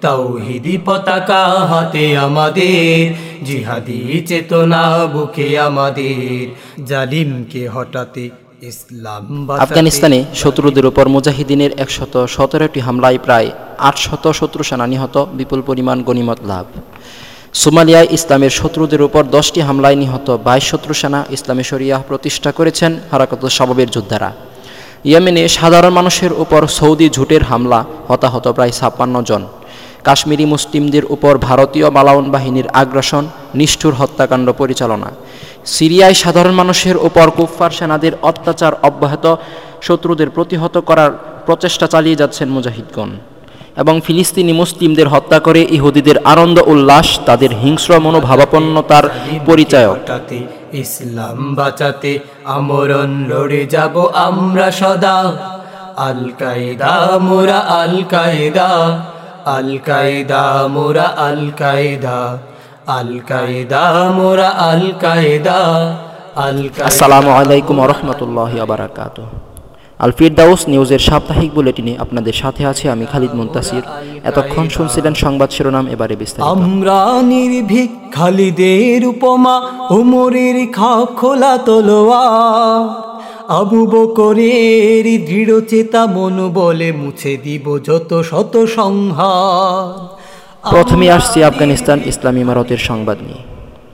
তাওহীদি পতাকা হাতে আমাদের, জিহাদি চেতনা বুকে আমাদের, জালিমকে হটাতে ইসলাম বাঁচাতে। আফগানিস্তানে শত্রুদের উপর মুজাহিদিনের 117টি হামলায় প্রায় 800 শত্রু সেনা নিহত, বিপুল পরিমাণ গনিমত লাভ। সোমালিয়ায় ইসলামের শত্রুদের উপর 10টি হামলায় নিহত 22 শত্রু সেনা, ইসলামী শরিয়াহ প্রতিষ্ঠা করেছেন হারাকাতুশ শাবাবের যোদ্ধারা। ইয়েমেনে সাধারণ মানুষের উপর সৌদি ঝুটের হামলা, হতাহত প্রায় 56 জন। কাশ্মীরি মুসলিমদের উপর ভারতীয় মালাউন বাহিনীর আগ্রাসন, নিষ্ঠুর হত্যাকাণ্ড পরিচালনা। সিরিয়ায় সাধারণ মানুষের উপর কুফফার সেনাদের অত্যাচার অব্যাহত, শত্রুদের প্রতিহত করার প্রচেষ্টা চালিয়ে যাচ্ছেন মুজাহিদগণ। এবং ফিলিস্তিনি মুসলিমদের হত্যা করে ইহুদিদের আনন্দ উল্লাস তাদের হিংস্র মনোভাবাপন্নতার পরিচায়ক। ইসলাম বাঁচাতে আমরণ লড়ে যাব আমরা সদা। আল কায়দা মোরা আল কায়দা, আল কায়দা মোরা আল কায়দা, আল কায়দা মোরা আল কায়দা, আল কায়দা। আসসালামু আলাইকুম ওয়া রাহমাতুল্লাহি ওয়া বারাকাতুহু। আল ফিরদাউস নিউজের সাপ্তাহিক বুলেটিনে আপনাদের সাথে আছে আমি খালিদ মুনতাসির। এতক্ষণ শুনছিলেন সংবাদ শিরোনাম, এবারে বিস্তারিত। আমরা নির্ভীক খালিদের উপমা, ওমরের খাপ খোলা তলোয়ার, আবু বকরের দৃঢ় চেতা মন বলে মুছে দিব যত শত সংহার। প্রথমে আসছে আফগানিস্তান ইসলামী ইমারতের সংবাদ নিয়ে।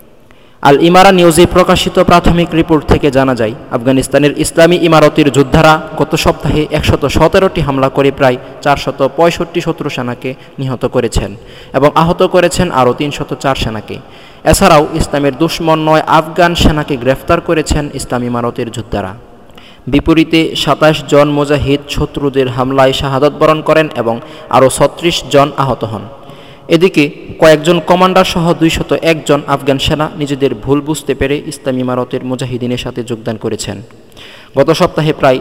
আল ইমারা নিউজে প্রকাশিত প্রাথমিক রিপোর্ট থেকে জানা যায়, আফগানিস্তানের ইসলামী ইমারতের যোদ্ধারা গত সপ্তাহে 117টি হামলা করে প্রায় 465 শত্রু সেনাকে নিহত করেছেন এবং আহত করেছেন আরও 304 সেনাকে। এছাড়াও ইসলামের দুশমন 9 আফগান সেনাকে গ্রেফতার করেছেন ইসলামী ইমারতের যোদ্ধারা। বিপরীতে 27 জন মুজাহিদ শত্রুদের হামলায় শাহাদাত বরণ করেন এবং আরও 36 জন আহত হন। এদিকে কয়েকজন কমান্ডার সহ 201 জন আফগান সেনা নিজেদের ভুল বুঝতে পেরে ইসলামী ইমারতের মুজাহিদিনের সাথে যোগদান করেছেন। গত সপ্তাহে প্রায়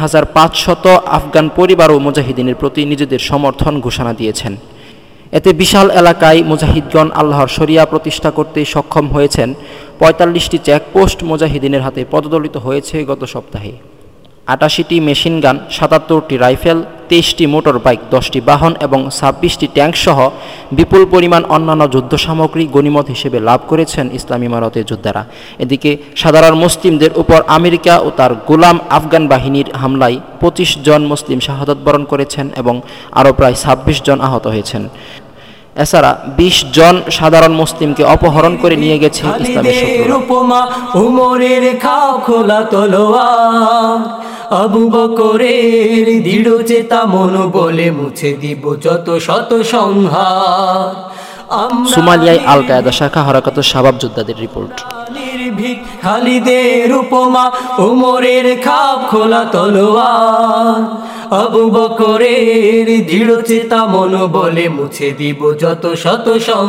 3500 আফগান পরিবারও মুজাহিদিনের প্রতি নিজেদের সমর্থন ঘোষণা দিয়েছেন। এতে বিশাল এলাকায় মুজাহিদগণ আল্লাহর শরিয়া প্রতিষ্ঠা করতে সক্ষম হয়েছেন। 45টি চেকপোস্ট মুজাহিদিনের হাতে পদদলিত হয়েছে গত সপ্তাহে। 88টি মেশিন গান, 77টি রাইফেল, 23টি মোটর বাইক, 10টি বাহন এবং 26টি ট্যাঙ্ক সহ বিপুল পরিমাণ অন্যান্য যুদ্ধ সামগ্রী গনিমত হিসেবে লাভ করেছেন ইসলামী ইমারতের যোদ্ধারা। এদিকে সাধারণ মুসলিমদের উপর আমেরিকা ও তার গোলাম আফগান বাহিনীর হামলায় 25 জন মুসলিম শাহাদাত বরণ করেছেন এবং আরও প্রায় 26 জন আহত হয়েছেন। এছাড়া 20 জন সাধারণ মুসলিমকে অপহরণ করে নিয়ে গেছে ইসলামের শত্রুরা। উপমা ওমরের খাপ খোলা তলোয়ার, আবু বকরের দৃঢ় চেতা মন বলে মুছে দিব যত শত সংহার। সোমালিয়ায় আল কায়দা শাখা হারাকাতুশ শাবাব যোদ্ধাদের রিপোর্ট। নির্ভীক খালিদের উপমা ওমরের খাপ খোলা তলোয়ার, আবু বকরের দৃঢ় চেতা মন বলে মুছে দিব যত শত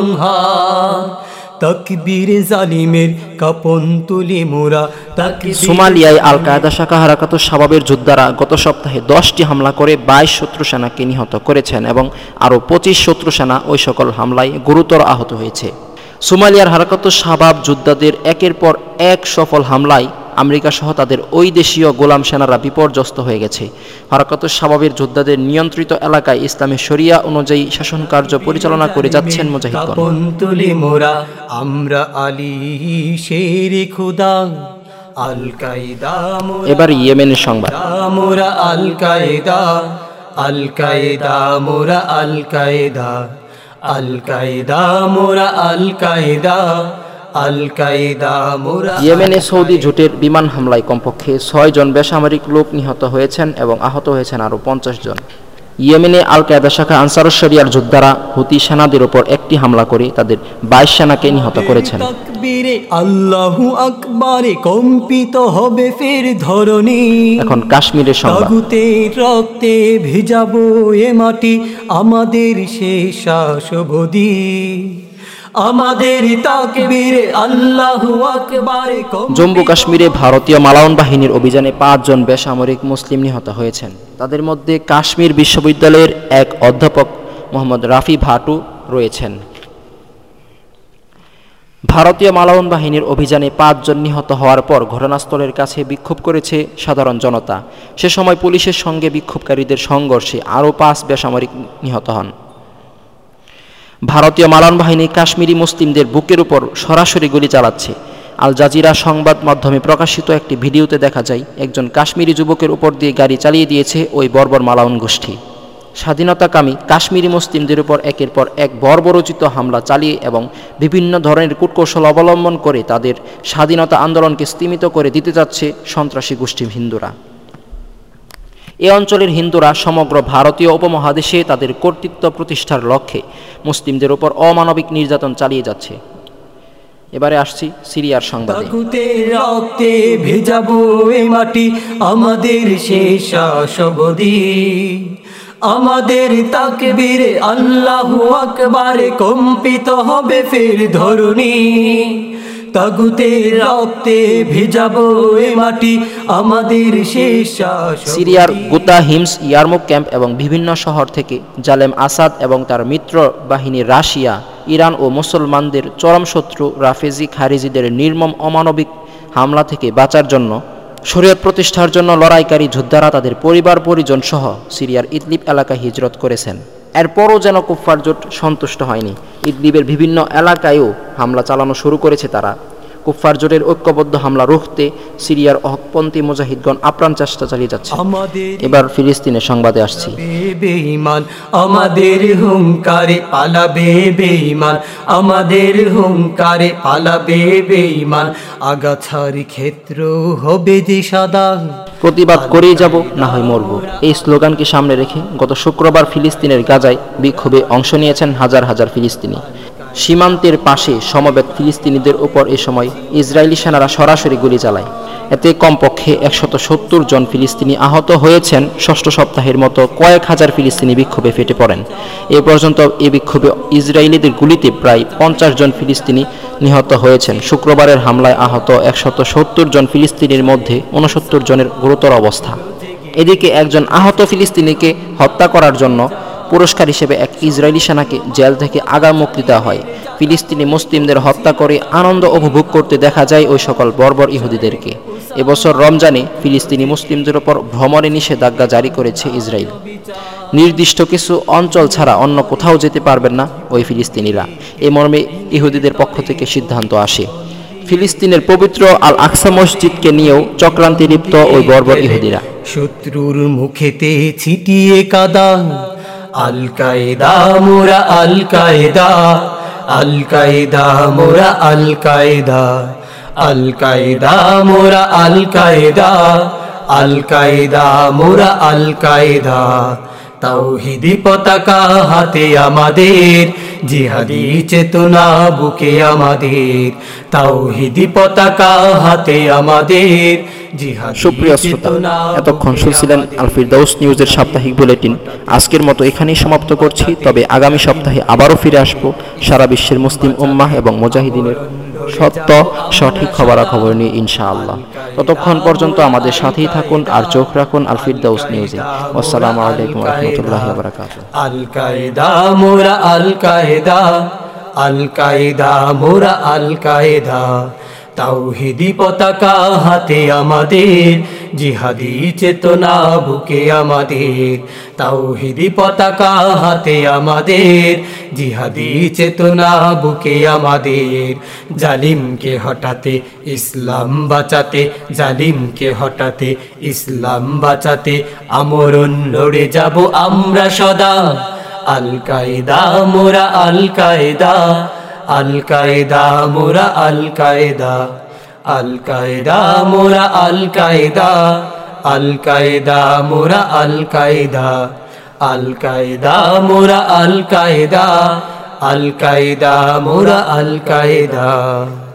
সংহার। তাকবীরে জালিমের কাপন তুলি মোরা। সোমালিয়ায় আল কায়দা শাখা হারাকাতুশ শাবাবের যোদ্ধারা গত সপ্তাহে 10টি হামলা করে 22 শত্রু সেনাকে নিহত করেছেন এবং আরও 25 শত্রু সেনা ওই সকল হামলায় গুরুতর আহত হয়েছে। সোমালিয়ার হারাকাতুশ শাবাব যোদ্ধাদের একের পর এক সফল হামলায় আমেরিকা সহ তাদের ওই দেশীয় গোলাম সেনারা বিপর্যস্ত হয়ে গেছে। হারাকাতুশ শাবাবের যোদ্ধাদের নিয়ন্ত্রিত এলাকায় ইসলামী শরিয়া অনুযায়ী শাসন কার্য পরিচালনা করে যাচ্ছেন মুজাহিদগণ। আমরা আলী শের খুদা আল কায়দা। এবার ইয়েমেনের সংবাদ। মোরা আল কায়দা, আল কায়দা মোরা আল কায়দা, আল কায়দা মোরা আল কায়দা, আল কায়দা মোরা। ইয়েমেনে সৌদি জোটের বিমান হামলায় কমপক্ষে 6 জন বেসামরিক লোক নিহত হয়েছেন এবং আহত হয়েছেন আরও 50 জন। ইয়েমেনে আল কায়দা শাখা আনসারুশ শরিয়ার যোদ্ধারা হুতি সেনাদের উপর একটি হামলা করে তাদের 22 সেনাকে নিহত করেছেন। তাকবীরে আল্লাহু আকবারে কম্পিত হবে ফের ধরণী। এখন কাশ্মীরের সংবাদ। তাগুতের রক্তে ভিজাবো এ মাটি, আমাদের শেষ অবধি। আমাদের তাকবীরে আল্লাহু আকবারে। জম্মু কাশ্মীরে ভারতীয় মালাউন বাহিনীর অভিযানে 5 জন বেসামরিক মুসলিম নিহত হয়েছেন। তাদের মধ্যে কাশ্মীর বিশ্ববিদ্যালয়ের এক অধ্যাপক মোহাম্মদ রাফি ভাটু রয়েছেন। ভারতীয় মালাউন বাহিনীর অভিযানে 5 জন নিহত হওয়ার পর ঘটনাস্থলের কাছে বিক্ষোভ করেছে সাধারণ জনতা। সে সময় পুলিশের সঙ্গে বিক্ষোভকারীদের সংঘর্ষে আরও 5 বেসামরিক নিহত হন। ভারতীয় মালান বাহিনী কাশ্মীরি মুসলিমদের বুকের উপর সরাসরি গুলি চালাচ্ছে। আল জাজিরা সংবাদ মাধ্যমে প্রকাশিত একটি ভিডিওতে দেখা যায় একজন কাশ্মীরি যুবকের উপর দিয়ে গাড়ি চালিয়ে দিয়েছে ওই বর্বর মালাউন গোষ্ঠী। স্বাধীনতাকামী কাশ্মীরি মুসলিমদের উপর একের পর এক বর্বরোচিত হামলা চালিয়ে এবং বিভিন্ন ধরনের কূটকৌশল অবলম্বন করে তাদের স্বাধীনতা আন্দোলনকে স্তিমিত করে দিতে যাচ্ছে সন্ত্রাসী গোষ্ঠী হিন্দুরা। এ অঞ্চলের হিন্দুরা সমগ্র ভারতীয় উপমহাদেশে তাদের কর্তৃত্ব প্রতিষ্ঠার লক্ষ্যে মুসলিমদের উপর অমানবিক নির্যাতন চালিয়ে যাচ্ছে। এবারে আসছি সিরিয়ার সংবাদে। রক্তে ভেজাবো এ মাটি আমাদের শেষ আশাবদী, আমাদের তাকবীরে আল্লাহু আকবারে কম্পিত হবে ফের ধরণী। তাগুতের রক্তে ভেজাবো এ মাটি আমাদের শেষ আশাবদী। সিরিয়ার গুতা, হিমস, ইয়ারমুক ক্যাম্প এবং বিভিন্ন শহর থেকে জালেম আসাদ এবং তার মিত্র বাহিনী রাশিয়া, ইরান ও মুসলমানদের চরম শত্রু রাফেজি খারিজিদের নির্মম অমানবিক হামলা থেকে বাঁচার জন্য, শরীয়ত প্রতিষ্ঠার জন্য লড়াইকারী যোদ্ধারা তাদের পরিবার পরিজন সহ সিরিয়ার ইদলিব এলাকায় হিজরত করেছেন। এরপরও যেন কুফফার জোট সন্তুষ্ট হয়নি। ইদলিবের বিভিন্ন এলাকায়ও হামলা চালানো শুরু করেছে তারা। কুফফার জোটের ঐক্যবদ্ধ হামলা রুখতে সিরিয়ার হকপন্থী মুজাহিদগণ আপ্রাণ চেষ্টা চালিয়ে যাচ্ছে। এবার ফিলিস্তিনের সংবাদে আসছি। বেঈমান আমাদের হুঙ্কারে পালাবে বেঈমান, আমাদের হুঙ্কারে পালাবে বেঈমান, আগাছার ক্ষেত্র হবে যে সাদা। প্রতিবাদ করেই যাব, না হয় মরব, এই স্লোগানকে সামনে রেখে গত শুক্রবার ফিলিস্তিনের গাজায় বিক্ষোভে অংশ নিয়েছেন হাজার হাজার ফিলিস্তিনি। সীমান্তের পাশে সমবেত ফিলিস্তিনিদের উপর এ সময় ইসরায়েলি সেনারা সরাসরি গুলি চালায়। এতে কমপক্ষে ১৭০ জন ফিলিস্তিনি আহত হয়েছেন। ষষ্ঠ সপ্তাহের মতো কয়েক হাজার ফিলিস্তিনি বিক্ষোভে ফেটে পড়েন। এ পর্যন্ত এ বিক্ষোভে ইসরায়েলিদের গুলিতে প্রায় ৫০ জন ফিলিস্তিনি নিহত হয়েছেন। শুক্রবারের হামলায় আহত ১৭০ জন ফিলিস্তিনির মধ্যে ৬৯ জনের গুরুতর অবস্থা। এদিকে একজন আহত ফিলিস্তিনিকে হত্যা করার জন্য পুরস্কার হিসেবে এক ইসরায়েলি সেনাকে জেল থেকে আগাম মুক্তি দেওয়া হয়। ফিলিস্তিনি মুসলিমদের হত্যা করে আনন্দ উপভোগ করতে দেখা যায় ওই সকল বর্বর ইহুদিদেরকে। এবছর রমজানে ফিলিস্তিনি মুসলিমদের ওপর ভ্রমণে নিষেধাজ্ঞা জারি করেছে ইসরায়েল। নির্দিষ্ট কিছু অঞ্চল ছাড়া অন্য কোথাও যেতে পারবেন না ওই ফিলিস্তিনিরা। এ মর্মে ইহুদিদের পক্ষ থেকে সিদ্ধান্ত আসে। ফিলিস্তিনের পবিত্র আল আকসা মসজিদকে নিয়েও চক্রান্তে লিপ্ত ওই বর্বর ইহুদিরা। শত্রুর মুখেতে ছিটিয়ে কাদা, আল কায়দা মোরা আল কায়দা, আল কায়দা মোরা আল কায়দা, আল কায়দা মোরা আল কায়দা, আল কায়দা মোরা আল কায়দা। তাওহীদি পতাকা হাতে আমাদের, জিহাদি চেতনা বুকে আমাদের, তাওহীদি পতাকা হাতে আমাদের। সুপ্রিয় শ্রোতা, এতক্ষণ শুনছিলেন আল ফিরদাউস নিউজের সাপ্তাহিক বুলেটিন। আজকের মতো এখানেই সমাপ্ত করছি। তবে আগামী সপ্তাহে আবারও ফিরে আসবো সারা বিশ্বের মুসলিম উম্মাহ এবং মুজাহিদিনের সত্য সঠিক খবরাখবর নিয়ে ইনশাআল্লাহ। ততক্ষণ পর্যন্ত আমাদের সাথেই থাকুন আর চোখ রাখুন আল ফিরদাউস নিউজে। আসসালামু আলাইকুম ওয়া রাহমাতুল্লাহি ওয়া বারাকাতুহু। আল কায়দা মোরা আল কায়দা, আল কায়দা মোরা আল কায়দা। তাওহীদি পতাকা হাতে আমাদের, জিহাদি চেতনা বুকে আমাদের, তাওহীদি পতাকা হাতে আমাদের, জিহাদি চেতনা বুকে আমাদের। জালিমকে হটাতে ইসলাম বাঁচাতে, জালিমকে হটাতে ইসলাম বাঁচাতে আমরণ লড়ে যাব আমরা সদা। আল কায়দা মোরা আল কায়দা, আল কায়দা মোরা আল কায়দা, আল কায়দা মোরা আল কায়দা, আল কায়দা মোরা আল কায়দা, আল কায়দা মোরা আল কায়দা, আল কায়দা মোরা আল কায়দা।